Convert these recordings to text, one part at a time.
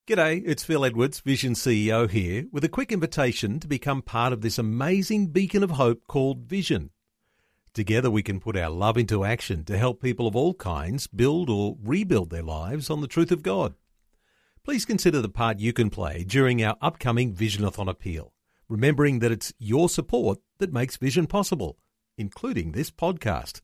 G'day, it's Phil Edwards, Vision CEO here, with a quick invitation to become part of this amazing beacon of hope called Vision. Together we can put our love into action to help people of all kinds build or rebuild their lives on the truth of God. Please consider the part you can play during our upcoming Visionathon appeal, remembering that it's your support that makes Vision possible, including this podcast.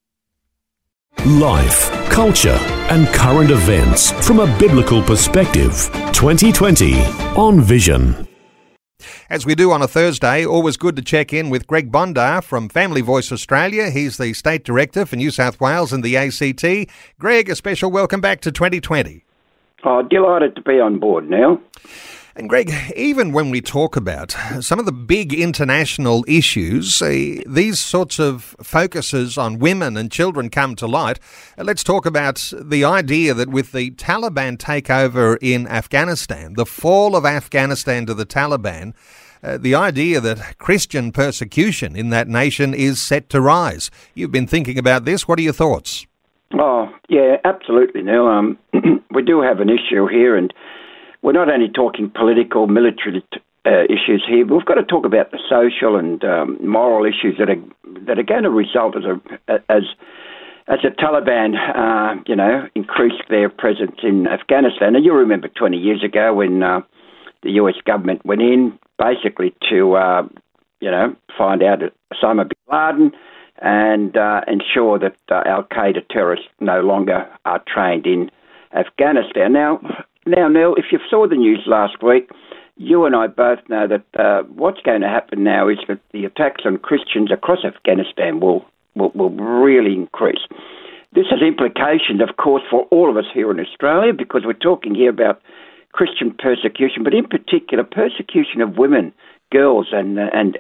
Life, culture, and current events from a biblical perspective. 2020 on Vision. As we do on a Thursday, always good to check in with Greg Bondar from Family Voice Australia. He's the State Director for New South Wales and the ACT. Greg, a special welcome back to 2020. Oh, delighted to be on board now. And Greg, even when we talk about some of the big international issues, these sorts of focuses on women and children come to light. Let's talk about the idea that with the Taliban takeover in Afghanistan, the fall of Afghanistan to the Taliban, the idea that Christian persecution in that nation is set to rise. You've been thinking about this. What are your thoughts? Oh, yeah, absolutely, Neil. We do have an issue here, and we're not only talking political, military issues here, but we've got to talk about the social and moral issues that are going to result as the Taliban, increased their presence in Afghanistan. And you remember 20 years ago when the US government went in basically to, find out Osama bin Laden and ensure that Al-Qaeda terrorists no longer are trained in Afghanistan. Now, Neil, if you saw the news last week, you and I both know that what's going to happen now is that the attacks on Christians across Afghanistan will really increase. This has implications, of course, for all of us here in Australia, because we're talking here about Christian persecution, but in particular persecution of women, girls, and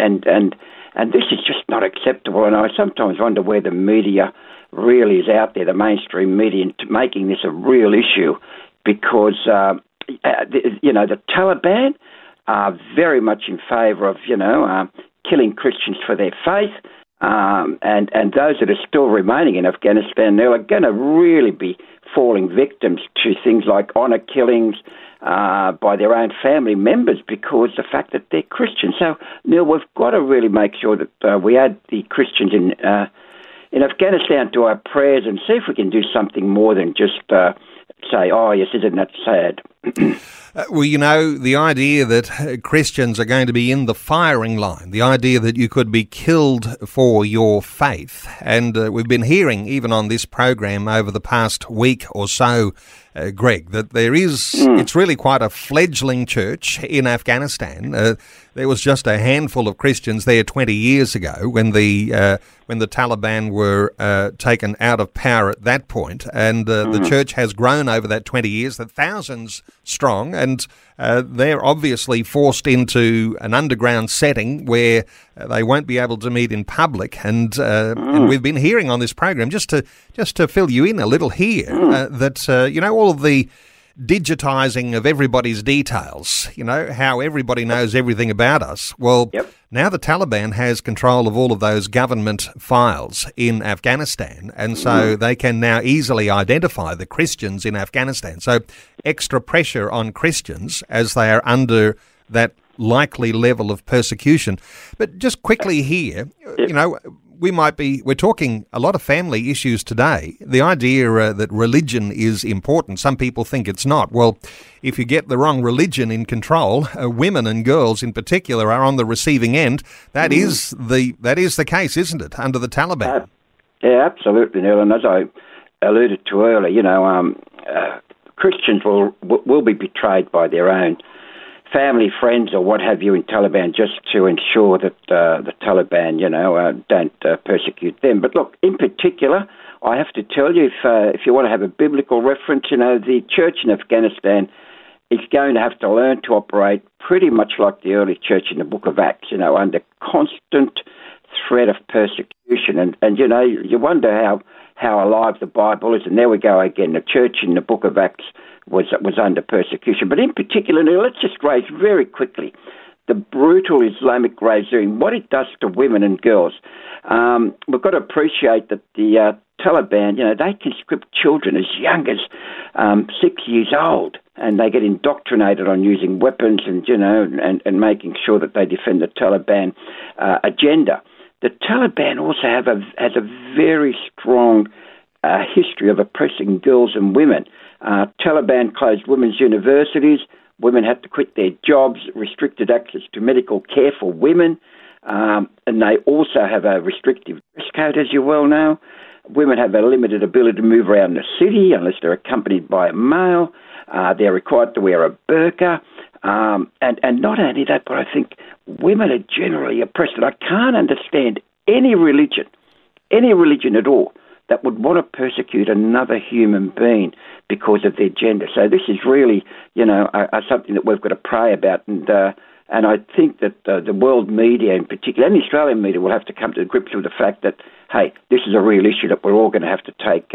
this is just not acceptable. And I sometimes wonder where the media really is out there, the mainstream media, making this a real issue. Because, the Taliban are very much in favour of, killing Christians for their faith. And those that are still remaining in Afghanistan now are going to really be falling victims to things like honour killings by their own family members because the fact that they're Christians. So, Neil, we've got to really make sure that we add the Christians in Afghanistan to our prayers and see if we can do something more than just say, oh, yes, isn't that sad? The idea that Christians are going to be in the firing line, the idea that you could be killed for your faith. And we've been hearing, even on this program over the past week or so, Greg, that it's really quite a fledgling church in Afghanistan. There was just a handful of Christians there 20 years ago when the Taliban were taken out of power at that point, and the church has grown over that 20 years, that thousands strong, and they're obviously forced into an underground setting where they won't be able to meet in public, and we've been hearing on this program, just to fill you in a little here, that all of the digitising of everybody's details, how everybody knows everything about us. Well, Now the Taliban has control of all of those government files in Afghanistan, and so they can now easily identify the Christians in Afghanistan. So extra pressure on Christians as they are under that likely level of persecution. But just quickly here, we're talking a lot of family issues today. The idea that religion is important, some people think it's not. Well, if you get the wrong religion in control, women and girls in particular are on the receiving end. That is the case, isn't it, under the Taliban? Yeah, absolutely, Neil. And as I alluded to earlier, Christians will be betrayed by their own family, friends, or what have you in Taliban, just to ensure that the Taliban, don't persecute them. But look, in particular, I have to tell you, if you want to have a biblical reference, the church in Afghanistan is going to have to learn to operate pretty much like the early church in the Book of Acts, under constant threat of persecution. And you wonder how alive the Bible is. And there we go again. The church in the Book of Acts was under persecution. But in particular, let's just raise very quickly the brutal Islamic regime, what it does to women and girls. We've got to appreciate that the Taliban, they conscript children as young as 6 years old, and they get indoctrinated on using weapons and making sure that they defend the Taliban agenda. The Taliban also has a very strong history of oppressing girls and women. Taliban closed women's universities. Women had to quit their jobs, restricted access to medical care for women, and they also have a restrictive dress code, as you well know. Women have a limited ability to move around the city unless they're accompanied by a male. They're required to wear a burqa. And not only that, but I think women are generally oppressed. And I can't understand any religion at all, that would want to persecute another human being because of their gender. So this is really, something that we've got to pray about. And I think that the world media in particular, and the Australian media, will have to come to grips with the fact that, hey, this is a real issue that we're all going to have to take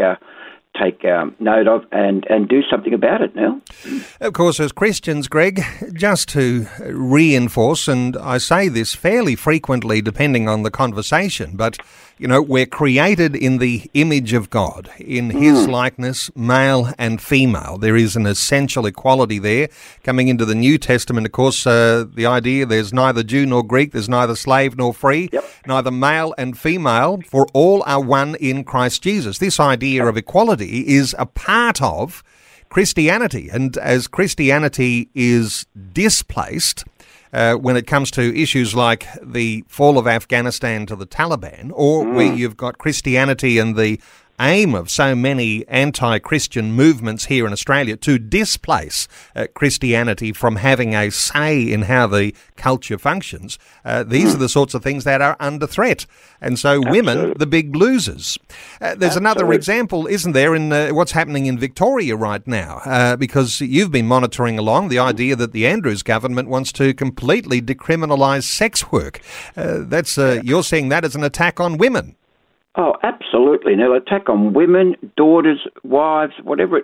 note of and do something about it now. Of course, as Christians, Greg, just to reinforce, and I say this fairly frequently depending on the conversation, but, we're created in the image of God, in His likeness, male and female. There is an essential equality there. Coming into the New Testament, of course, the idea there's neither Jew nor Greek, there's neither slave nor free, neither male and female, for all are one in Christ Jesus. This idea of equality is a part of Christianity, and as Christianity is displaced when it comes to issues like the fall of Afghanistan to the Taliban, or where you've got Christianity and the aim of so many anti-Christian movements here in Australia to displace Christianity from having a say in how the culture functions, these are the sorts of things that are under threat. And so women, the big losers. There's another example, isn't there, in what's happening in Victoria right now, because you've been monitoring along the idea that the Andrews government wants to completely decriminalise sex work. You're seeing that as an attack on women. Oh, absolutely. Now, attack on women, daughters, wives, whatever.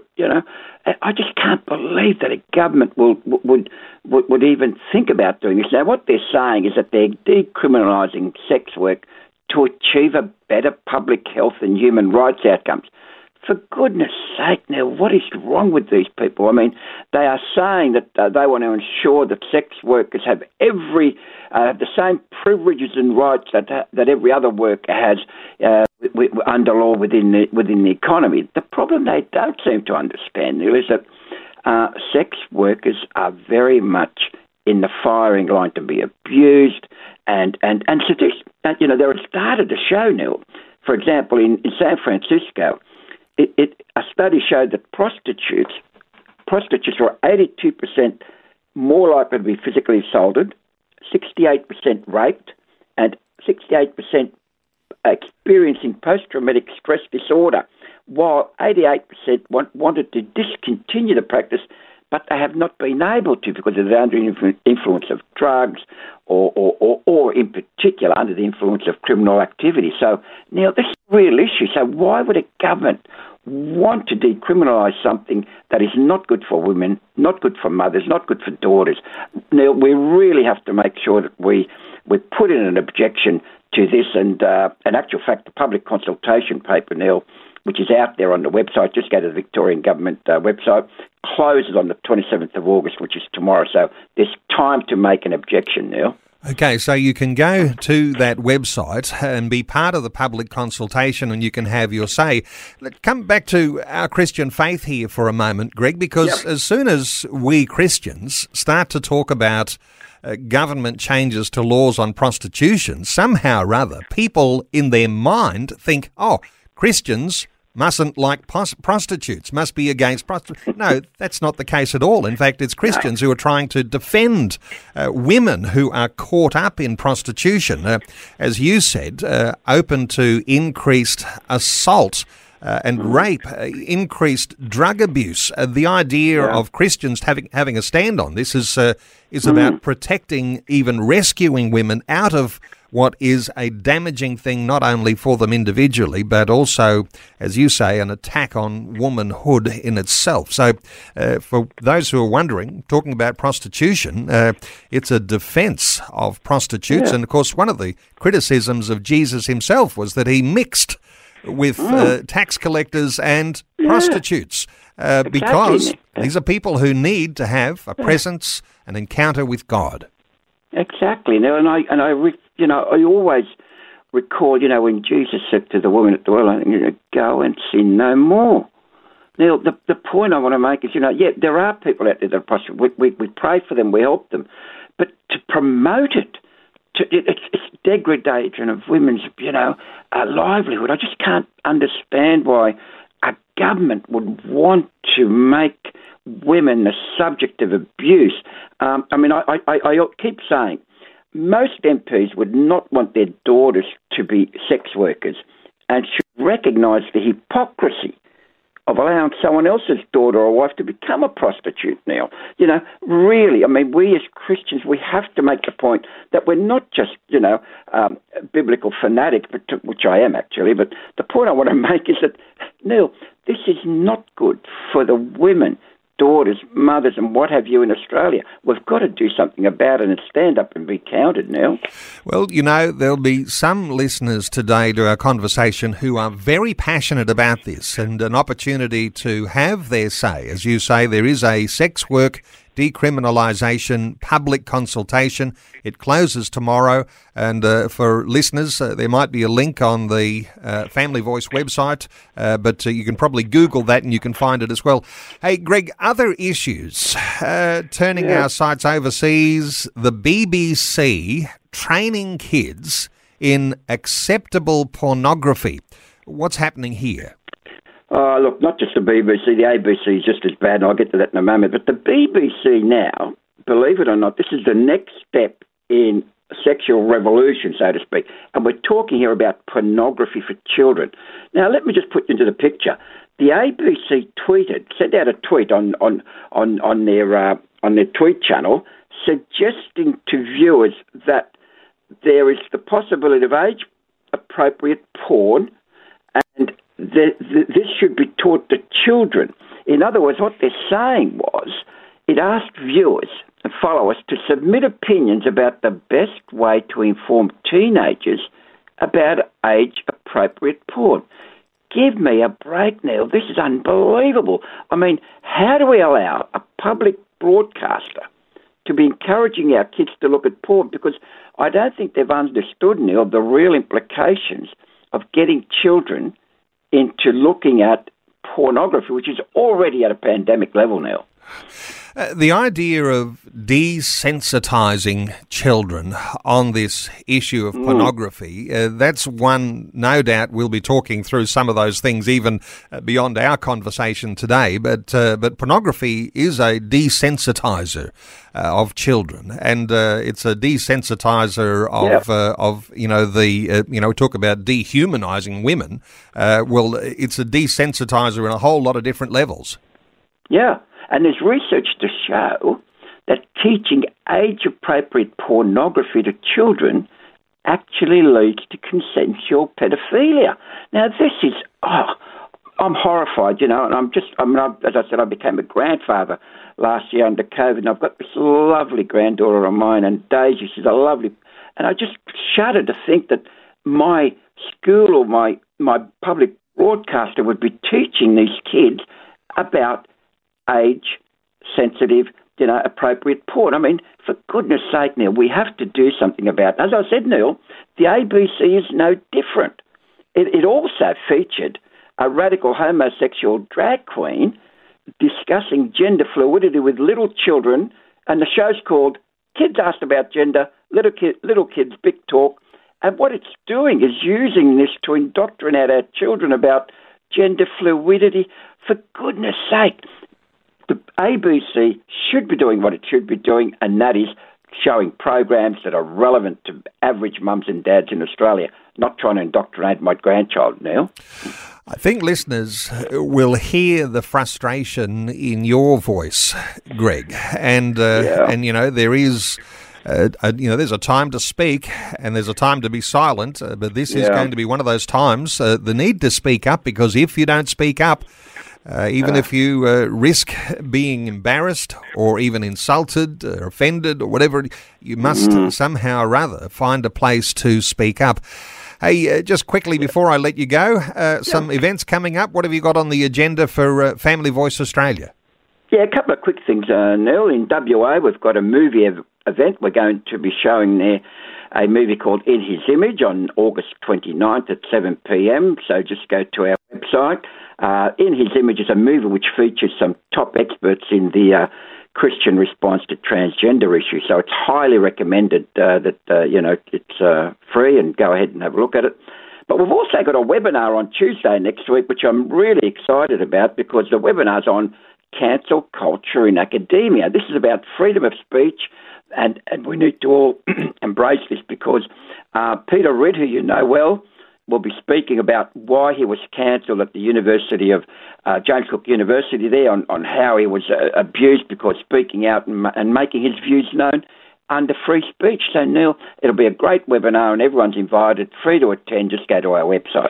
I just can't believe that a government would even think about doing this. Now, what they're saying is that they're decriminalising sex work to achieve a better public health and human rights outcomes. For goodness sake, now, what is wrong with these people? I mean, they are saying that they want to ensure that sex workers have the same privileges and rights that every other worker has under law within the economy. The problem they don't seem to understand, Neil, is that sex workers are very much in the firing line to be abused and seduced. There are data to show, Neil. For example, in San Francisco, a study showed that prostitutes were 82% more likely to be physically assaulted, 68% raped, and 68% experiencing post-traumatic stress disorder, while 88% wanted to discontinue the practice, but they have not been able to because they're under influence of drugs or in particular under the influence of criminal activity. So, Neil, this is a real issue. So why would a government want to decriminalise something that is not good for women, not good for mothers, not good for daughters? Neil, we really have to make sure that we put in an objection to this, and in actual fact, the public consultation paper, Neil, which is out there on the website, just go to the Victorian Government website, closes on the 27th of August, which is tomorrow. So there's time to make an objection, Neil. Okay, so you can go to that website and be part of the public consultation, and you can have your say. Let's come back to our Christian faith here for a moment, Greg, because as soon as we Christians start to talk about government changes to laws on prostitution, somehow or other, people in their mind think, Christians mustn't like prostitutes, must be against prostitutes. No, that's not the case at all. In fact, it's Christians who are trying to defend women who are caught up in prostitution, as you said, open to increased assault and rape, increased drug abuse. The idea of Christians having a stand on this is about protecting, even rescuing women out of what is a damaging thing not only for them individually, but also, as you say, an attack on womanhood in itself. So for those who are wondering, talking about prostitution, it's a defence of prostitutes. And, of course, one of the criticisms of Jesus himself was that he mixed with tax collectors and prostitutes, because these are people who need to have a presence, an encounter with God. Exactly. Now, I always recall, when Jesus said to the woman at the well, go and sin no more. Now, the point I want to make is, there are people out there that are prostitutes. We pray for them, we help them. But to promote it, it's degradation of women's, livelihood. I just can't understand why a government would want to make women the subject of abuse. I keep saying, most MPs would not want their daughters to be sex workers and should recognise the hypocrisy of allowing someone else's daughter or wife to become a prostitute now. Really, we as Christians, we have to make the point that we're not just, biblical fanatics, which I am actually, but the point I want to make is that, Neil, this is not good for the women, daughters, mothers, and what have you in Australia. We've got to do something about it and stand up and be counted now. Well, there'll be some listeners today to our conversation who are very passionate about this and an opportunity to have their say. As you say, there is a sex work decriminalisation public consultation. It closes tomorrow, and for listeners, there might be a link on the Family Voice website, but you can probably Google that and you can find it as well. Hey, Greg, other issues, turning our sights overseas, the BBC training kids in acceptable pornography. What's happening here? Look, not just the BBC, the ABC is just as bad, and I'll get to that in a moment. But the BBC now, believe it or not, this is the next step in sexual revolution, so to speak. And we're talking here about pornography for children. Now, let me just put you into the picture. The ABC sent out a tweet on their tweet channel, suggesting to viewers that there is the possibility of age-appropriate porn, and this should be taught to children. In other words, what they're saying was, it asked viewers and followers to submit opinions about the best way to inform teenagers about age-appropriate porn. Give me a break, Neil. This is unbelievable. How do we allow a public broadcaster to be encouraging our kids to look at porn? Because I don't think they've understood, Neil, the real implications of getting children into looking at pornography, which is already at a pandemic level now. The idea of desensitising children on this issue of pornography, that's one, no doubt, we'll be talking through some of those things even beyond our conversation today, but pornography is a desensitiser of children, and it's a desensitiser of we talk about dehumanising women. It's a desensitiser in a whole lot of different levels. Yeah. And there's research to show that teaching age-appropriate pornography to children actually leads to consensual pedophilia. Now, this is, I'm horrified, and as I said, I became a grandfather last year under COVID, and I've got this lovely granddaughter of mine, and Daisy, she's a lovely, and I just shudder to think that my school or my public broadcaster would be teaching these kids about age-sensitive, appropriate porn. For goodness sake, Neil, we have to do something about it. As I said, Neil, the ABC is no different. It also featured a radical homosexual drag queen discussing gender fluidity with little children, and the show's called Kids Asked About Gender, Little Kids Big Talk, and what it's doing is using this to indoctrinate our children about gender fluidity. For goodness sake, the ABC should be doing what it should be doing, and that is showing programs that are relevant to average mums and dads in Australia, not trying to indoctrinate my grandchild now. I think listeners will hear the frustration in your voice, Greg, and there is. There's a time to speak and there's a time to be silent, but this is going to be one of those times. The need to speak up, because if you don't speak up, even if you risk being embarrassed or even insulted or offended or whatever, you must somehow or other find a place to speak up. Hey, just quickly before I let you go, some events coming up. What have you got on the agenda for Family Voice Australia? Yeah, a couple of quick things, Neil. In WA, we've got a movie event. We're going to be showing there a movie called In His Image on August 29th at 7 p.m, so just go to our website. In His Image is a movie which features some top experts in the Christian response to transgender issues, so it's highly recommended that it's free, and go ahead and have a look at it. But we've also got a webinar on Tuesday next week, which I'm really excited about, because the webinar's on cancel culture in academia. This is about freedom of speech, and we need to all embrace this, because Peter Ridd, who you know well, will be speaking about why he was cancelled at the University of James Cook University there, on how he was abused because speaking out and making his views known under free speech. So, Neil, it'll be a great webinar and everyone's invited, free to attend. Just go to our website.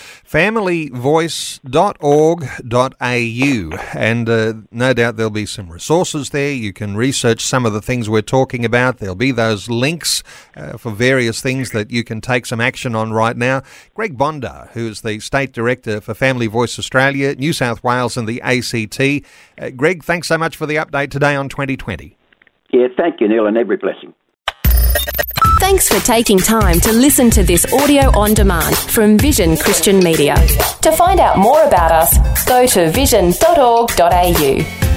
familyvoice.org.au, and no doubt there'll be some resources there. You can research some of the things we're talking about. There'll be those links for various things that you can take some action on right now. Greg Bondar, who is the State Director for Family Voice Australia, New South Wales and the ACT. Greg, thanks so much for the update today on 2020. Yeah, thank you, Neil, and every blessing. Thanks for taking time to listen to this audio on demand from Vision Christian Media. To find out more about us, go to vision.org.au.